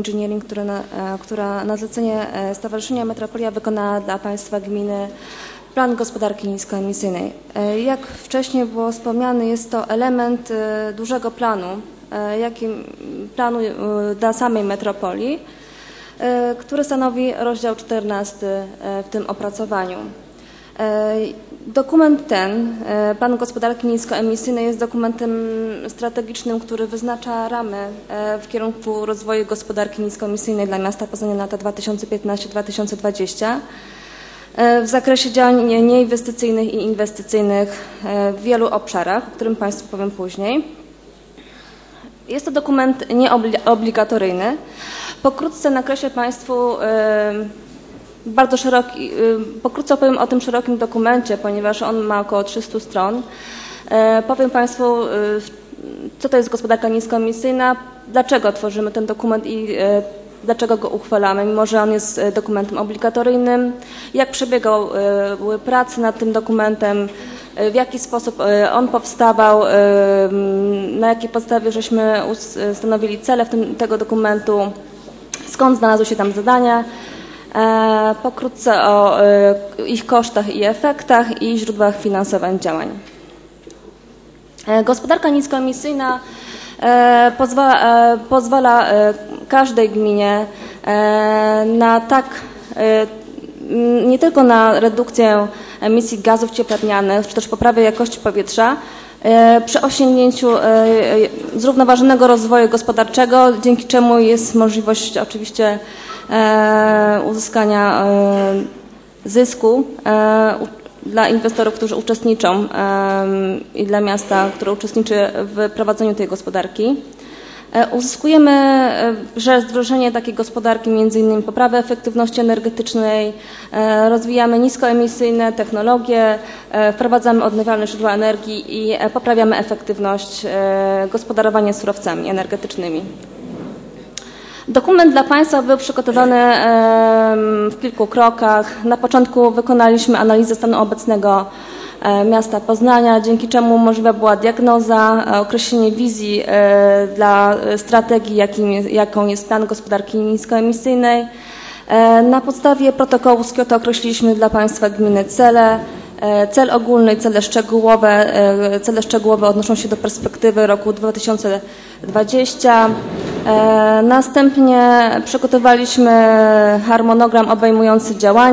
Engineering, która na zlecenie Stowarzyszenia Metropolia wykonała dla państwa gminy plan gospodarki niskoemisyjnej. Jak wcześniej było wspomniane, jest to element dużego planu, planu dla samej metropolii, który stanowi rozdział 14 w tym opracowaniu. Dokument ten, Plan Gospodarki Niskoemisyjnej, jest dokumentem strategicznym, który wyznacza ramy w kierunku rozwoju gospodarki niskoemisyjnej dla miasta Poznania na lata 2015-2020 w zakresie działań nieinwestycyjnych i inwestycyjnych w wielu obszarach, o którym Państwu powiem później. Jest to dokument nieobligatoryjny. Pokrótce nakreślę Państwu pokrótce opowiem o tym szerokim dokumencie, ponieważ on ma około 300 stron. Powiem Państwu, co to jest gospodarka niskoemisyjna, dlaczego tworzymy ten dokument i dlaczego go uchwalamy, mimo że on jest dokumentem obligatoryjnym, jak przebiegały prace nad tym dokumentem, w jaki sposób on powstawał, na jakiej podstawie żeśmy ustanowili cele tego dokumentu, skąd znalazły się tam zadania, pokrótce o ich kosztach i efektach i źródłach finansowania działań. Gospodarka niskoemisyjna pozwala każdej gminie na nie tylko na redukcję emisji gazów cieplarnianych, czy też poprawę jakości powietrza, przy osiągnięciu zrównoważonego rozwoju gospodarczego, dzięki czemu jest możliwość oczywiście uzyskania zysku dla inwestorów, którzy uczestniczą i dla miasta, które uczestniczy w prowadzeniu tej gospodarki. Uzyskujemy przez wdrożenie takiej gospodarki m.in. poprawę efektywności energetycznej, rozwijamy niskoemisyjne technologie, wprowadzamy odnawialne źródła energii i poprawiamy efektywność gospodarowania surowcami energetycznymi. Dokument dla Państwa był przygotowany w kilku krokach. Na początku wykonaliśmy analizę stanu obecnego miasta Poznania, dzięki czemu możliwa była diagnoza, określenie wizji dla strategii, jaką jest plan gospodarki niskoemisyjnej. Na podstawie protokołu z Kioto określiliśmy dla Państwa gminy cele, cel ogólny i cele szczegółowe. Cele szczegółowe odnoszą się do perspektywy roku 2020. Następnie przygotowaliśmy harmonogram obejmujący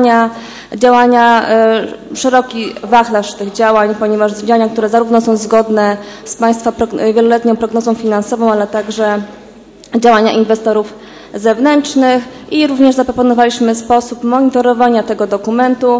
szeroki wachlarz tych działań, ponieważ działania, które zarówno są zgodne z Państwa wieloletnią prognozą finansową, ale także działania inwestorów zewnętrznych i również zaproponowaliśmy sposób monitorowania tego dokumentu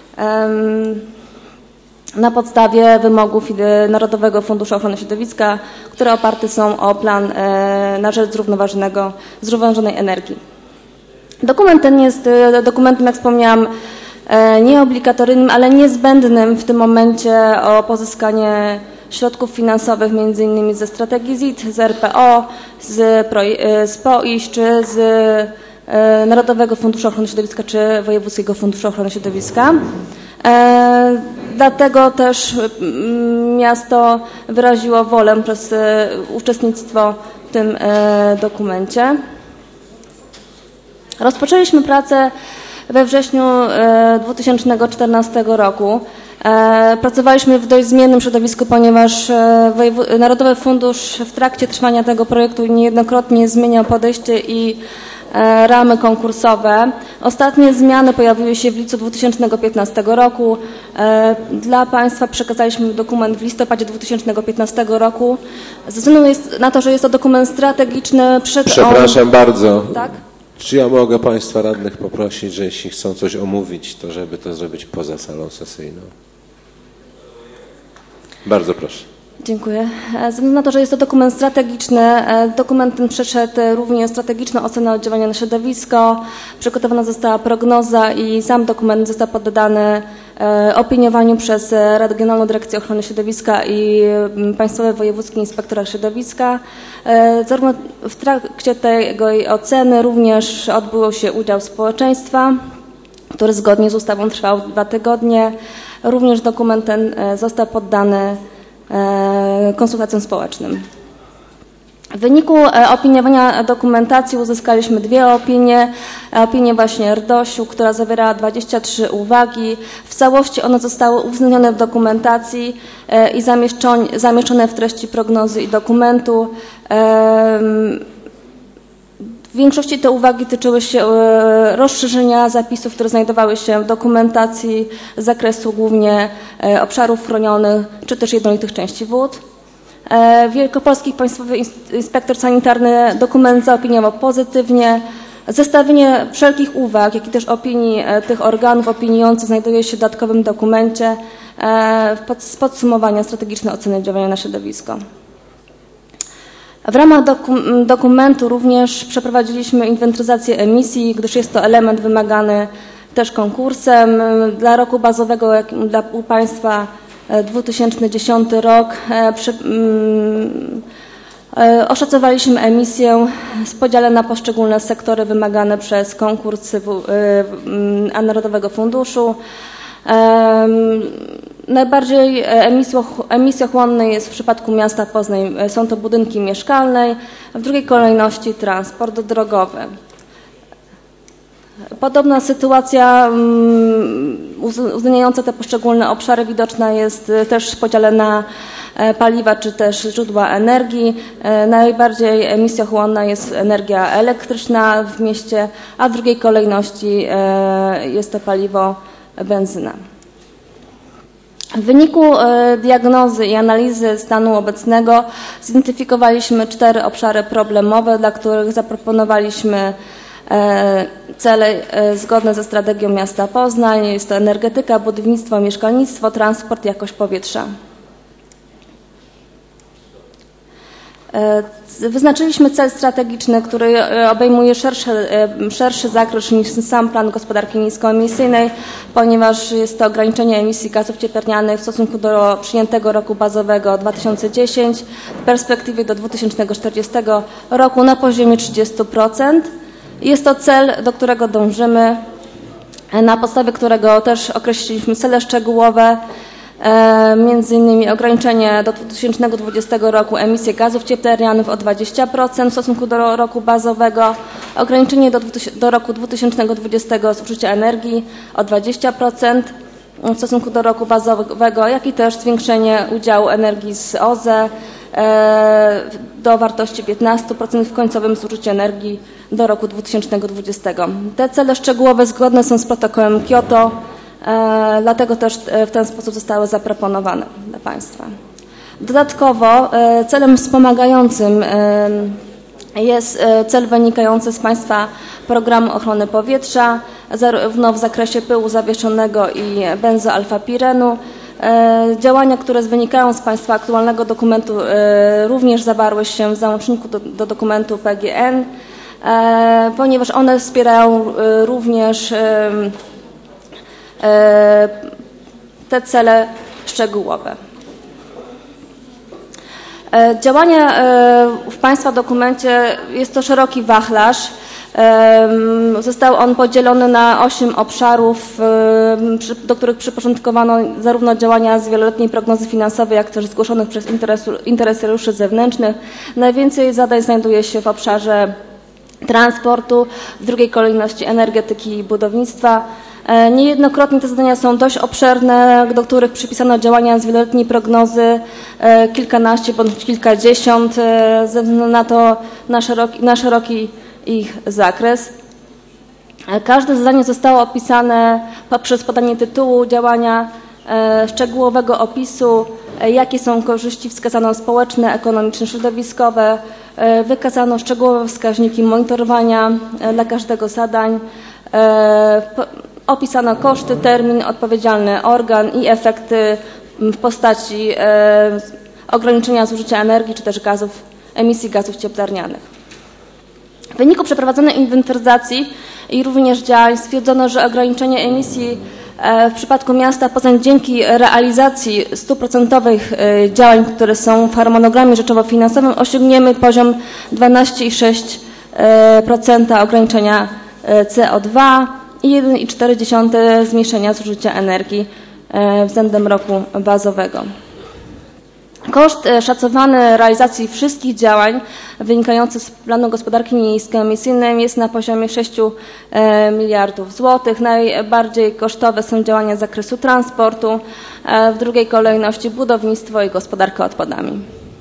na podstawie wymogów Narodowego Funduszu Ochrony Środowiska, które oparte są o plan na rzecz zrównoważonej energii. Dokument ten jest dokumentem, jak wspomniałam, nieobligatoryjnym, ale niezbędnym w tym momencie o pozyskanie środków finansowych m.in. ze strategii ZIT, z RPO, z POIŚ czy z Narodowego Funduszu Ochrony Środowiska czy Wojewódzkiego Funduszu Ochrony Środowiska. Dlatego też miasto wyraziło wolę przez uczestnictwo w tym dokumencie. Rozpoczęliśmy pracę we wrześniu 2014 roku. Pracowaliśmy w dość zmiennym środowisku, ponieważ Narodowy Fundusz w trakcie trwania tego projektu niejednokrotnie zmieniał podejście i ramy konkursowe. Ostatnie zmiany pojawiły się w lipcu 2015 roku. Dla Państwa przekazaliśmy dokument w listopadzie 2015 roku. Ze względu na to, że jest to dokument strategiczny, Przepraszam bardzo. Tak? Czy ja mogę Państwa radnych poprosić, że jeśli chcą coś omówić, to żeby to zrobić poza salą sesyjną? Bardzo proszę. Dziękuję. Ze względu na to, że jest to dokument strategiczny, dokument ten przeszedł również strategiczną ocenę oddziaływania na środowisko, przygotowana została prognoza i sam dokument został poddany opiniowaniu przez Regionalną Dyrekcję Ochrony Środowiska i Państwowy Wojewódzki Inspektorat Środowiska. Zarówno w trakcie tej oceny również odbył się udział społeczeństwa, który zgodnie z ustawą trwał 2 tygodnie. Również dokument ten został poddany konsultacjom społecznym. W wyniku opiniowania dokumentacji uzyskaliśmy 2 opinie. Opinię właśnie RDOŚ-u, która zawierała 23 uwagi. W całości one zostały uwzględnione w dokumentacji i zamieszczone w treści prognozy i dokumentu. W większości te uwagi tyczyły się rozszerzenia zapisów, które znajdowały się w dokumentacji z zakresu głównie obszarów chronionych czy też jednolitych części wód. Wielkopolski Państwowy Inspektor Sanitarny dokument zaopiniował pozytywnie. Zestawienie wszelkich uwag, jak i też opinii tych organów opiniujących znajduje się w dodatkowym dokumencie z podsumowania strategicznej oceny działania na środowisko. W ramach dokumentu również przeprowadziliśmy inwentaryzację emisji, gdyż jest to element wymagany też konkursem. Dla roku bazowego, jak dla Państwa 2010 rok, oszacowaliśmy emisję z podziale na poszczególne sektory wymagane przez konkurs Narodowego Funduszu. Najbardziej emisjochłonny jest w przypadku miasta Poznań, są to budynki mieszkalne, w drugiej kolejności transport drogowy. Podobna sytuacja uwzględniająca te poszczególne obszary widoczna jest też w podziale na paliwa czy też źródła energii. Najbardziej emisjochłonna jest energia elektryczna w mieście, a w drugiej kolejności jest to paliwo benzyna. W wyniku diagnozy i analizy stanu obecnego zidentyfikowaliśmy 4 obszary problemowe, dla których zaproponowaliśmy cele zgodne ze strategią miasta Poznań. Jest to energetyka, budownictwo, mieszkalnictwo, transport, jakość powietrza. Wyznaczyliśmy cel strategiczny, który obejmuje szerszy zakres niż sam plan gospodarki niskoemisyjnej, ponieważ jest to ograniczenie emisji gazów cieplarnianych w stosunku do przyjętego roku bazowego 2010 w perspektywie do 2040 roku na poziomie 30%. Jest to cel, do którego dążymy, na podstawie którego też określiliśmy cele szczegółowe, między innymi ograniczenie do 2020 roku emisji gazów cieplarnianych o 20% w stosunku do roku bazowego, ograniczenie do roku 2020 zużycia energii o 20% w stosunku do roku bazowego, jak i też zwiększenie udziału energii z OZE do wartości 15% w końcowym zużyciu energii do roku 2020. Te cele szczegółowe zgodne są z protokołem Kioto, dlatego też w ten sposób zostały zaproponowane dla Państwa. Dodatkowo celem wspomagającym jest cel wynikający z Państwa programu ochrony powietrza, zarówno w zakresie pyłu zawieszonego i benzoalfapirenu. Działania, które wynikają z Państwa aktualnego dokumentu, również zawarły się w załączniku do dokumentu PGN, ponieważ one wspierają również te cele szczegółowe. Działania w Państwa dokumencie jest to szeroki wachlarz. Został on podzielony na 8 obszarów, do których przyporządkowano zarówno działania z wieloletniej prognozy finansowej, jak też zgłoszonych przez interesariuszy zewnętrznych. Najwięcej zadań znajduje się w obszarze transportu, w drugiej kolejności energetyki i budownictwa. Niejednokrotnie te zadania są dość obszerne, do których przypisano działania z wieloletniej prognozy, kilkanaście bądź kilkadziesiąt, ze względu na szeroki ich zakres. Każde zadanie zostało opisane poprzez podanie tytułu działania, szczegółowego opisu, jakie są korzyści, wskazano społeczne, ekonomiczne, środowiskowe, wykazano szczegółowe wskaźniki monitorowania dla każdego z zadań, opisano koszty, termin, odpowiedzialny organ i efekty w postaci ograniczenia zużycia energii czy też emisji gazów cieplarnianych. W wyniku przeprowadzonej inwentaryzacji i również działań stwierdzono, że ograniczenie emisji w przypadku miasta Poznań dzięki realizacji 100% działań, które są w harmonogramie rzeczowo-finansowym, osiągniemy poziom 12,6% ograniczenia CO2 i 1,4 zmniejszenia zużycia energii względem roku bazowego. Koszt szacowany realizacji wszystkich działań wynikających z planu gospodarki niskoemisyjnej jest na poziomie 6 miliardów złotych. Najbardziej kosztowe są działania z zakresu transportu, w drugiej kolejności budownictwo i gospodarka odpadami.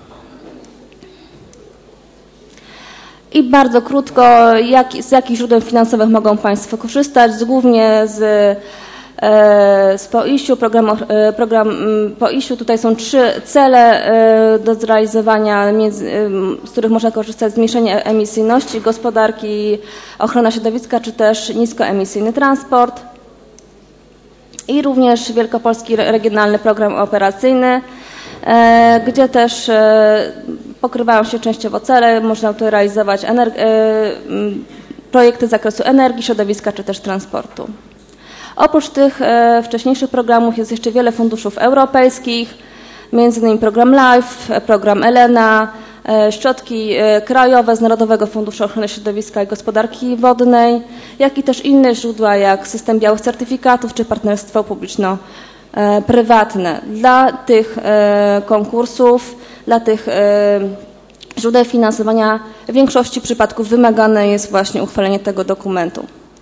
I bardzo krótko, z jakich źródeł finansowych mogą Państwo korzystać? Głównie z PO-IiŚ-u, program PO-IiŚ-u. Tutaj są 3 cele do zrealizowania, z których można korzystać: zmniejszenie emisyjności gospodarki, ochrona środowiska, czy też niskoemisyjny transport. I również Wielkopolski Regionalny Program Operacyjny, gdzie też pokrywają się częściowo cele. Można tutaj realizować projekty z zakresu energii, środowiska, czy też transportu. Oprócz tych wcześniejszych programów jest jeszcze wiele funduszów europejskich, m.in. program LIFE, program ELENA, środki krajowe z Narodowego Funduszu Ochrony Środowiska i Gospodarki Wodnej, jak i też inne źródła, jak system białych certyfikatów czy partnerstwo publiczno-prywatne. Dla tych konkursów, dla tych źródeł finansowania w większości przypadków wymagane jest właśnie uchwalenie tego dokumentu.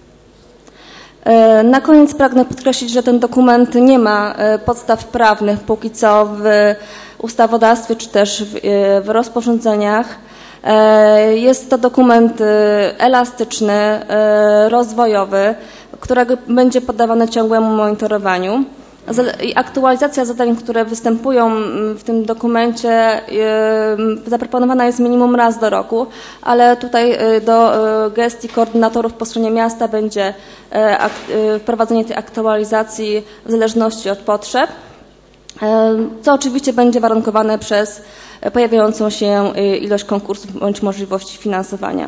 Na koniec pragnę podkreślić, że ten dokument nie ma podstaw prawnych póki co w ustawodawstwie czy też w rozporządzeniach. Jest to dokument elastyczny, rozwojowy, którego będzie poddawany ciągłemu monitorowaniu. Aktualizacja zadań, które występują w tym dokumencie, zaproponowana jest minimum raz do roku, ale tutaj do gestii koordynatorów po stronie miasta będzie wprowadzenie tej aktualizacji w zależności od potrzeb, co oczywiście będzie warunkowane przez pojawiającą się ilość konkursów bądź możliwości finansowania.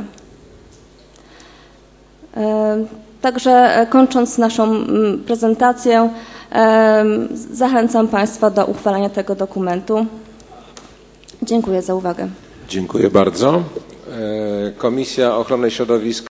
Także kończąc naszą prezentację, zachęcam Państwa do uchwalenia tego dokumentu. Dziękuję za uwagę. Dziękuję bardzo. Komisja Ochrony Środowiska